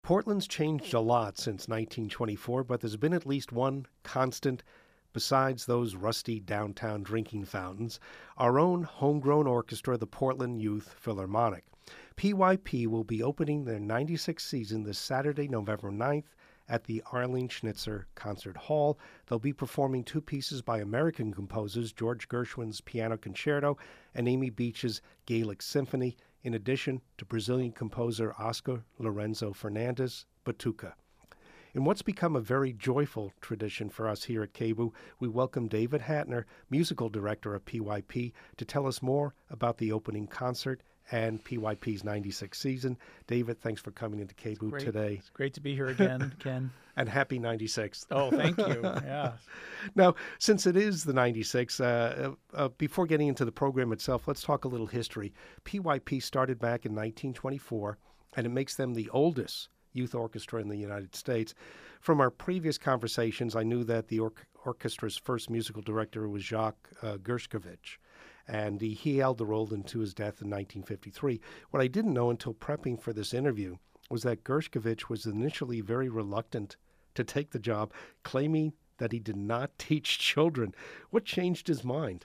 Portland's changed a lot since 1924, but there's been at least one constant besides those rusty downtown drinking fountains, our own homegrown orchestra, the Portland Youth Philharmonic. PYP will be opening their 96th season this Saturday, November 9th, at the Arlene Schnitzer Concert Hall. They'll be performing two pieces by American composers, George Gershwin's Piano Concerto and Amy Beach's Gaelic Symphony, in addition to Brazilian composer Oscar Lorenzo Fernandes' Batuca. In what's become a very joyful tradition for us here at KBOO, we welcome David Hatner, musical director of PYP, to tell us more about the opening concert and PYP's 96th season. David, thanks for coming into KBOO today. It's great to be here again, Ken. And happy 96th. Oh, thank you. Yeah. Now, since it is the 96th, before getting into the program itself, let's talk a little history. PYP started back in 1924, and it makes them the oldest youth orchestra in the United States. From our previous conversations, I knew that the orchestra's first musical director was Jacques Gershkovich, and he held the role until his death in 1953. What I didn't know until prepping for this interview was that Gershkovich was initially very reluctant to take the job, claiming that he did not teach children. What changed his mind?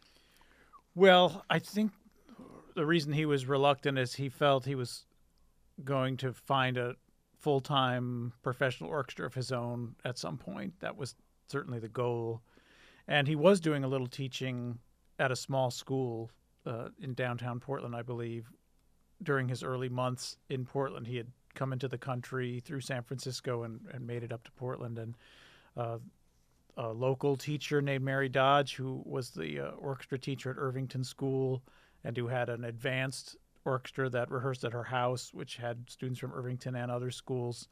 Well, I think the reason he was reluctant is he felt he was going to find a full-time professional orchestra of his own at some point. That was certainly the goal. And he was doing a little teaching at a small school in downtown Portland, I believe. During his early months in Portland, he had come into the country through San Francisco and made it up to Portland. And a local teacher named Mary Dodge, who was the orchestra teacher at Irvington School and who had an advanced orchestra that rehearsed at her house, which had students from Irvington and other schools,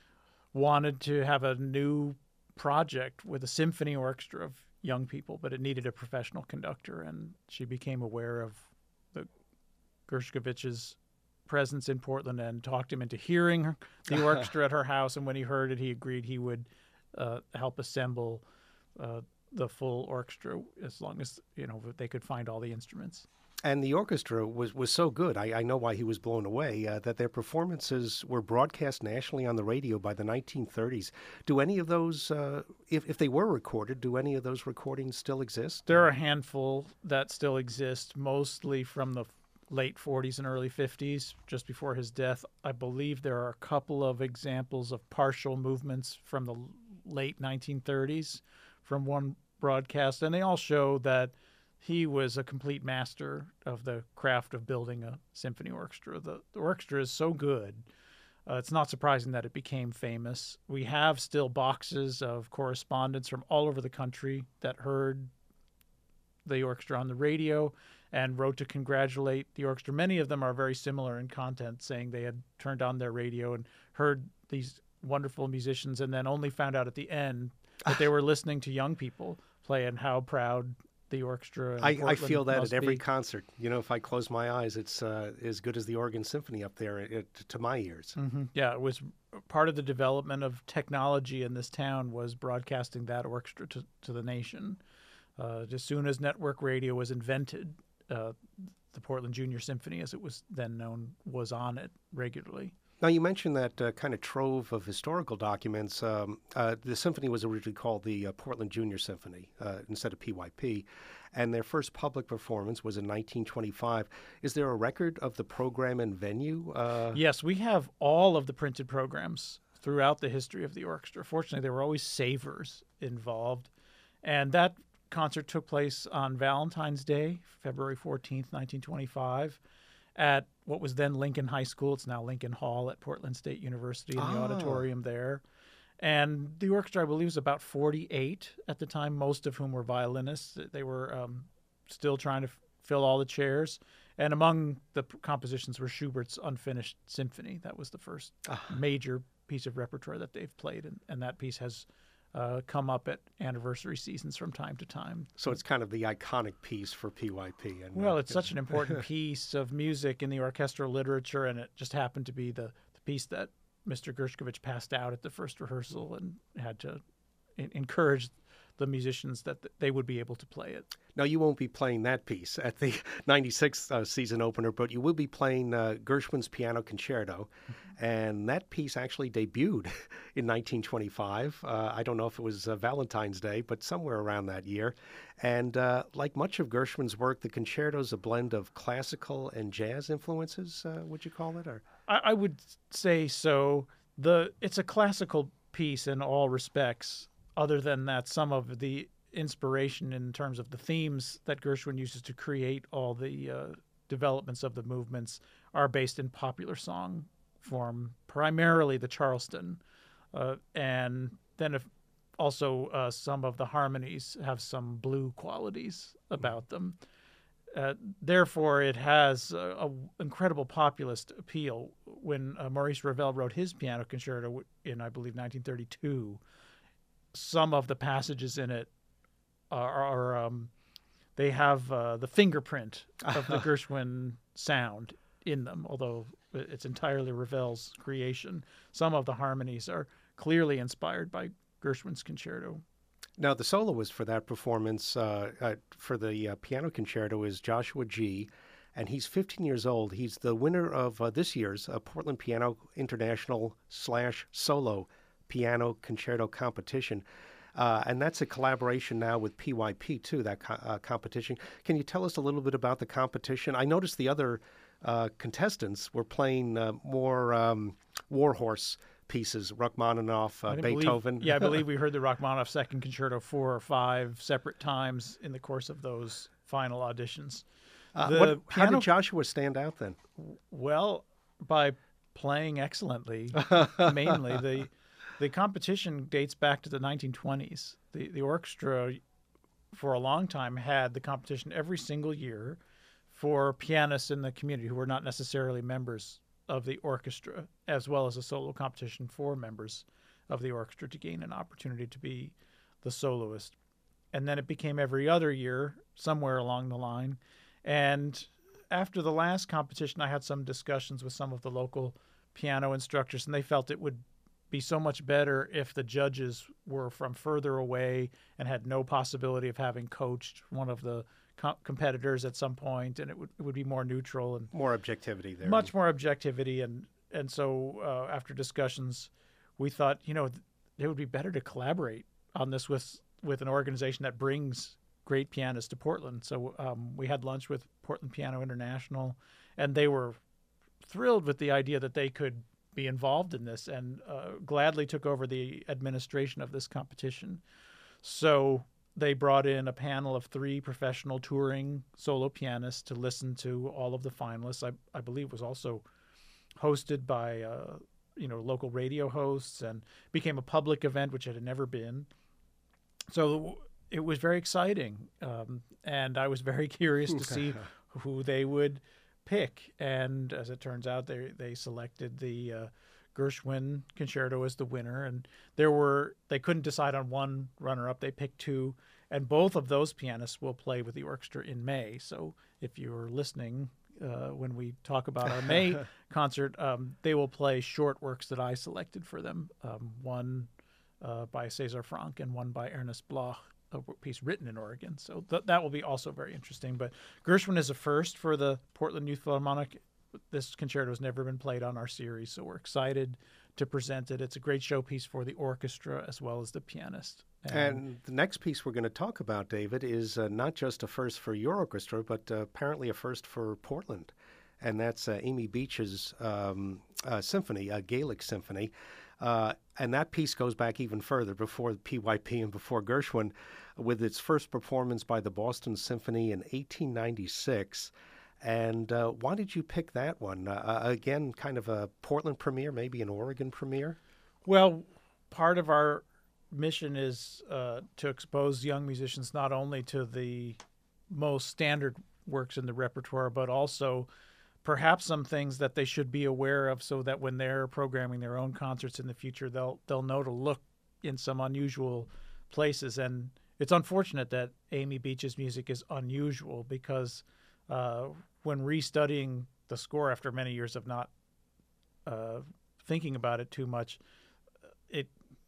wanted to have a new project with a symphony orchestra of young people, but it needed a professional conductor. And she became aware of the Gershkovich's presence in Portland and talked him into hearing the orchestra at her house. And when he heard it, he agreed he would help assemble the full orchestra as long as they could find all the instruments. And the orchestra was so good, I know why he was blown away, that their performances were broadcast nationally on the radio by the 1930s. Do any of those, if they were recorded, do any of those recordings still exist? There are a handful that still exist, mostly from the late 40s and early 50s, just before his death. I believe there are a couple of examples of partial movements from the late 1930s from one broadcast, and they all show that he was a complete master of the craft of building a symphony orchestra. The orchestra is so good, it's not surprising that it became famous. We have still boxes of correspondence from all over the country that heard the orchestra on the radio and wrote to congratulate the orchestra. Many of them are very similar in content, saying they had turned on their radio and heard these wonderful musicians and then only found out at the end that they were listening to young people play and how proud the orchestra. I feel that at every concert. If I close my eyes, it's as good as the Oregon Symphony up there to my ears. Mm-hmm. Yeah, it was part of the development of technology in this town was broadcasting that orchestra to the nation. As soon as network radio was invented, the Portland Junior Symphony, as it was then known, was on it regularly. Now, you mentioned that kind of trove of historical documents. The symphony was originally called the Portland Junior Symphony instead of PYP, and their first public performance was in 1925. Is there a record of the program and venue? Yes, we have all of the printed programs throughout the history of the orchestra. Fortunately, there were always savers involved, and that concert took place on Valentine's Day, February 14th, 1925. At what was then Lincoln High School. It's now Lincoln Hall at Portland State University in the auditorium there. And the orchestra, I believe, was about 48 at the time, most of whom were violinists. They were still trying to fill all the chairs. And among the compositions were Schubert's Unfinished Symphony. That was the first major piece of repertoire that they've played. And that piece has come up at anniversary seasons from time to time. So it's kind of the iconic piece for PYP. And, well, it's such an important piece of music in the orchestral literature, and it just happened to be the piece that Mr. Gershkovich passed out at the first rehearsal and had to encourage the musicians that they would be able to play it. Now, you won't be playing that piece at the 96 season opener, but you will be playing Gershwin's Piano Concerto. And that piece actually debuted in 1925. I don't know if it was Valentine's Day, but somewhere around that year. And like much of Gershwin's work, the concerto is a blend of classical and jazz influences, would you call it? Or I would say so. It's a classical piece in all respects, other than that some of the inspiration in terms of the themes that Gershwin uses to create all the developments of the movements are based in popular song form, primarily the Charleston. And then also some of the harmonies have some blue qualities about them. Therefore, it has an incredible populist appeal. When Maurice Ravel wrote his piano concerto in, I believe, 1932, some of the passages in it they have the fingerprint of the Gershwin sound in them, although it's entirely Ravel's creation. Some of the harmonies are clearly inspired by Gershwin's concerto. now, the soloist for that performance, for the piano concerto, is Joshua G., and he's 15 years old. He's the winner of this year's Portland Piano International / Solo Piano Concerto Competition. And that's a collaboration now with PYP, too, that competition. Can you tell us a little bit about the competition? I noticed the other contestants were playing more warhorse pieces, Rachmaninoff, Beethoven. I believe we heard the Rachmaninoff Second Concerto 4 or 5 separate times in the course of those final auditions. How did Joshua stand out then? Well, by playing excellently, mainly. The competition dates back to the 1920s. The orchestra, for a long time, had the competition every single year for pianists in the community who were not necessarily members of the orchestra, as well as a solo competition for members of the orchestra to gain an opportunity to be the soloist. And then it became every other year, somewhere along the line. And after the last competition, I had some discussions with some of the local piano instructors, and they felt it would be so much better if the judges were from further away and had no possibility of having coached one of the competitors at some point, and it would be more neutral and more objectivity there. Much more objectivity, and so after discussions, we thought it would be better to collaborate on this with an organization that brings great pianists to Portland. So we had lunch with Portland Piano International, and they were thrilled with the idea that they could be involved in this, and gladly took over the administration of this competition. So they brought in a panel of 3 professional touring solo pianists to listen to all of the finalists. I believe it was also hosted by local radio hosts, and became a public event, which it had never been. So it was very exciting, and I was very curious to see who they would pick. And as it turns out, they selected the Gershwin concerto as the winner, and they couldn't decide on one runner-up. They picked 2, and both of those pianists will play with the orchestra in May. So if you're listening when we talk about our May concert, they will play short works that I selected for them, one by César Franck and one by Ernest Bloch, a piece written in Oregon. So that will be also very interesting. But Gershwin is a first for the Portland Youth Philharmonic. This concerto has never been played on our series, so we're excited to present it. It's a great showpiece for the orchestra as well as the pianist. And the next piece we're going to talk about, David, is not just a first for your orchestra, but apparently a first for Portland. And that's Amy Beach's symphony, Gaelic Symphony. And that piece goes back even further, before PYP and before Gershwin, with its first performance by the Boston Symphony in 1896. And why did you pick that one? Again, kind of a Portland premiere, maybe an Oregon premiere? Well, part of our mission is to expose young musicians not only to the most standard works in the repertoire, but also perhaps some things that they should be aware of, so that when they're programming their own concerts in the future, they'll know to look in some unusual places. And it's unfortunate that Amy Beach's music is unusual, because when restudying the score after many years of not thinking about it too much,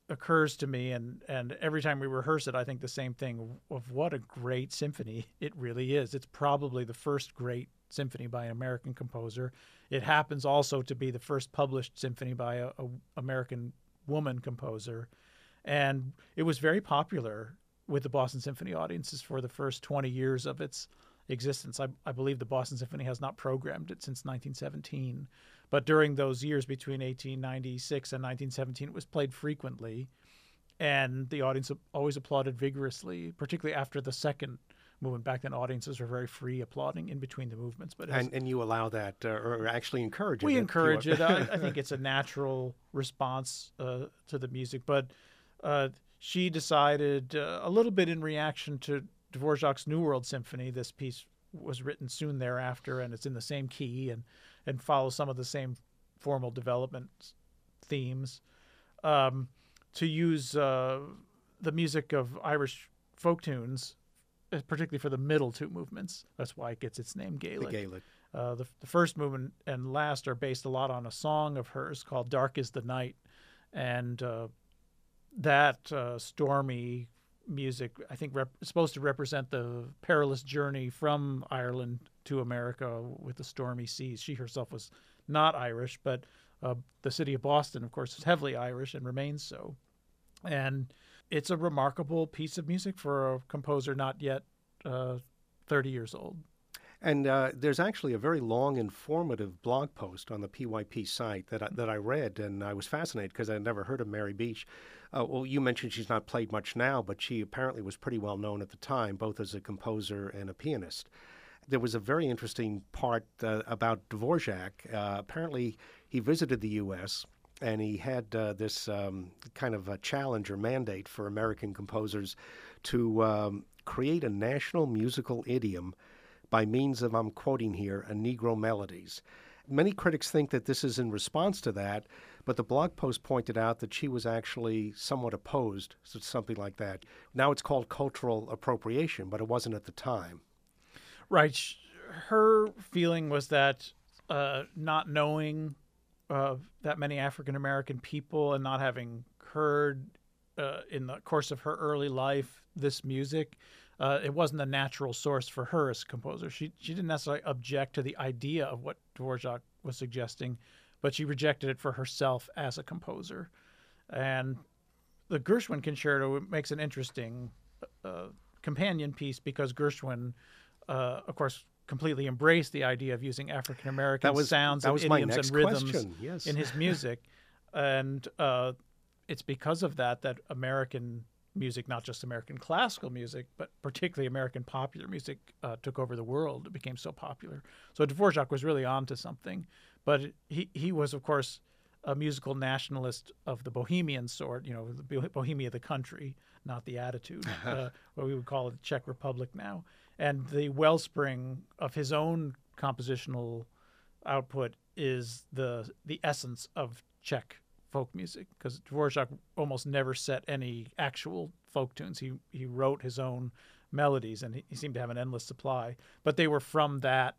occurs to me, and every time we rehearse it, I think the same thing of what a great symphony it really is. It's probably the first great symphony by an American composer. It happens also to be the first published symphony by a American woman composer, and it was very popular with the Boston Symphony audiences for the first 20 years of its existence. I believe the Boston Symphony has not programmed it since 1917. But during those years between 1896 and 1917, it was played frequently, and the audience always applauded vigorously, particularly after the second movement. Back then, audiences were very free applauding in between the movements. But and you allow that, or actually encourage it? We encourage it. I think it's a natural response to the music. But she decided, a little bit in reaction to Dvorak's New World Symphony, this piece was written soon thereafter, and it's in the same key and follows some of the same formal development themes, to use the music of Irish folk tunes, particularly for the middle two movements. That's why it gets its name, Gaelic. The Gaelic. The first movement and last are based a lot on a song of hers called Dark is the Night, and that stormy music, I think, is supposed to represent the perilous journey from Ireland to America with the stormy seas. She herself was not Irish, but the city of Boston, of course, is heavily Irish and remains so. And it's a remarkable piece of music for a composer not yet 30 years old. And there's actually a very long, informative blog post on the PYP site that I read, and I was fascinated because I'd never heard of Mary Beach. Well, you mentioned she's not played much now, but she apparently was pretty well known at the time, both as a composer and a pianist. There was a very interesting part about Dvorak. Apparently, he visited the U.S., and he had this kind of a challenge or mandate for American composers to create a national musical idiom by means of, I'm quoting here, Negro melodies. Many critics think that this is in response to that, but the blog post pointed out that she was actually somewhat opposed to something like that. Now it's called cultural appropriation, but it wasn't at the time. Right. Her feeling was that not knowing that many African American people and not having heard in the course of her early life this music, it wasn't a natural source for her as a composer. She didn't necessarily object to the idea of what Dvorak was suggesting, but she rejected it for herself as a composer. And the Gershwin Concerto makes an interesting companion piece because Gershwin, of course, completely embraced the idea of using African American sounds and idioms and rhythms in his music. And it's because of that American music, not just American classical music, but particularly American popular music, took over the world. It became so popular. So Dvorak was really onto something. But he was, of course, a musical nationalist of the Bohemian sort, the Bohemia, the country, not the attitude, what we would call it the Czech Republic now. And the wellspring of his own compositional output is the essence of Czech folk music, because Dvorak almost never set any actual folk tunes. He wrote his own melodies, and he seemed to have an endless supply. But they were from that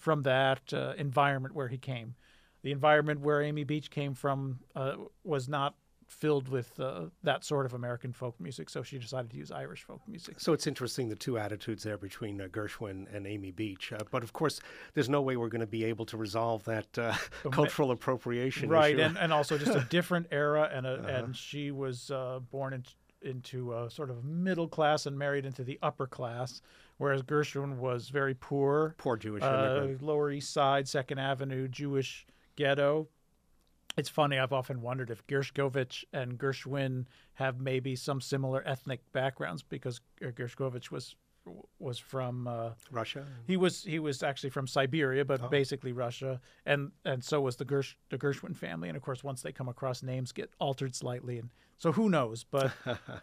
environment where he came. The environment where Amy Beach came from was not filled with that sort of American folk music, so she decided to use Irish folk music. So it's interesting, the two attitudes there between Gershwin and Amy Beach. But of course, there's no way we're going to be able to resolve that cultural appropriation right, issue. and also just a different era, and she was born into a sort of middle class and married into the upper class, whereas Gershwin was very poor. Poor Jewish immigrant. Lower East Side, Second Avenue, Jewish ghetto. It's funny, I've often wondered if Gershkovich and Gershwin have maybe some similar ethnic backgrounds, because Gershkovich was from Russia. He was actually from Siberia, but basically Russia, and so was the Gershwin family. And of course, once they come across, names get altered slightly, and so who knows? But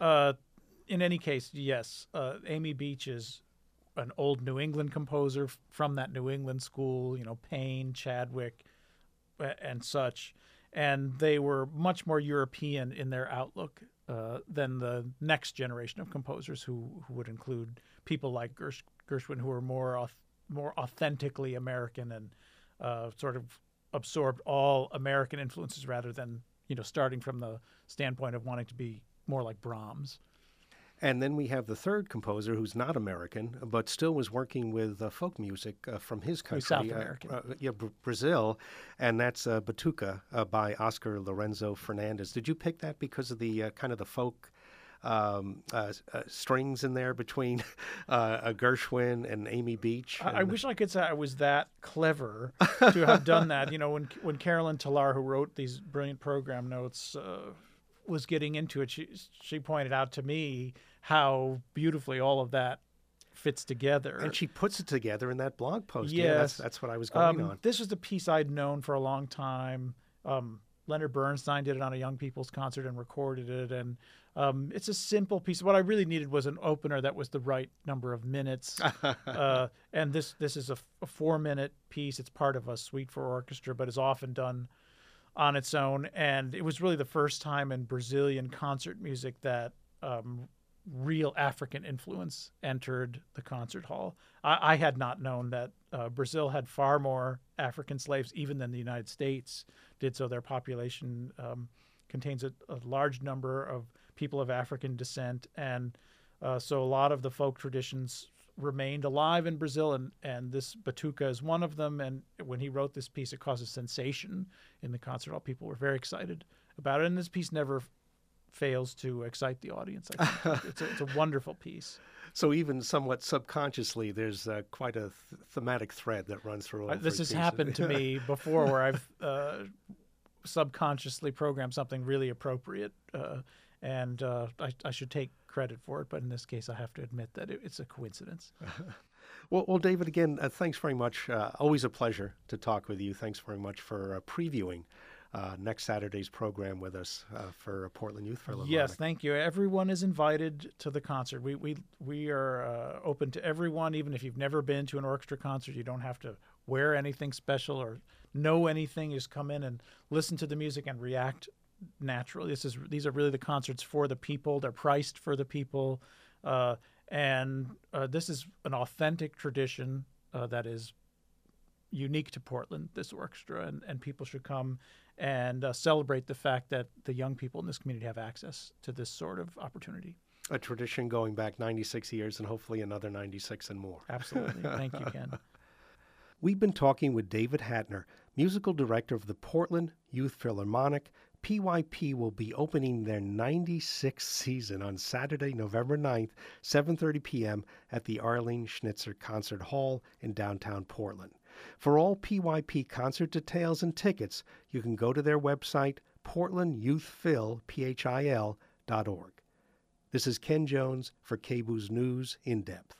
in any case, yes, Amy Beach is an old New England composer from that New England school, Payne, Chadwick, and such. And they were much more European in their outlook than the next generation of composers, who would include people like Gershwin, who were more authentically American and sort of absorbed all American influences rather than starting from the standpoint of wanting to be more like Brahms. And then we have the third composer who's not American, but still was working with folk music from his country. Who's South American. Brazil. And that's Batuca by Oscar Lorenzo Fernandez. Did you pick that because of the kind of the folk strings in there between Gershwin and Amy Beach? I wish I could say I was that clever to have done that. When Carolyn Tallar, who wrote these brilliant program notes, was getting into it, she pointed out to me how beautifully all of that fits together. And she puts it together in that blog post. Yes. Yeah, that's what I was going on. This was a piece I'd known for a long time. Leonard Bernstein did it on a young people's concert and recorded it. And it's a simple piece. What I really needed was an opener that was the right number of minutes. And this is a 4-minute piece. It's part of a suite for orchestra, but is often done on its own. And it was really the first time in Brazilian concert music that real African influence entered the concert hall. I had not known that Brazil had far more African slaves even than the United States did. So their population contains a large number of people of African descent. And so a lot of the folk traditions remained alive in Brazil, and this Batuca is one of them. And when he wrote this piece, it caused a sensation in the concert hall. People were very excited about it, and this piece never fails to excite the audience. I think it's a wonderful piece. So even somewhat subconsciously, there's quite a thematic thread that runs through all this has happened to me before, where I've subconsciously programmed something really appropriate, and I should take credit for it, but in this case, I have to admit that it's a coincidence. Well, David, again, thanks very much. Always a pleasure to talk with you. Thanks very much for previewing next Saturday's program with us for Portland Youth Philharmonic. Yes, thank you. Everyone is invited to the concert. We are open to everyone, even if you've never been to an orchestra concert. You don't have to wear anything special or know anything. You just come in and listen to the music and react naturally. These are really the concerts for the people. They're priced for the people, and this is an authentic tradition that is unique to Portland, this orchestra, and people should come and celebrate the fact that the young people in this community have access to this sort of opportunity. A tradition going back 96 years and hopefully another 96 and more. Absolutely. Thank you, Ken. We've been talking with David Hatner, musical director of the Portland Youth Philharmonic. PYP will be opening their 96th season on Saturday, November 9th, 7:30 p.m. at the Arlene Schnitzer Concert Hall in downtown Portland. For all PYP concert details and tickets, you can go to their website, portlandyouthphil.org. This is Ken Jones for KBOO's News in Depth.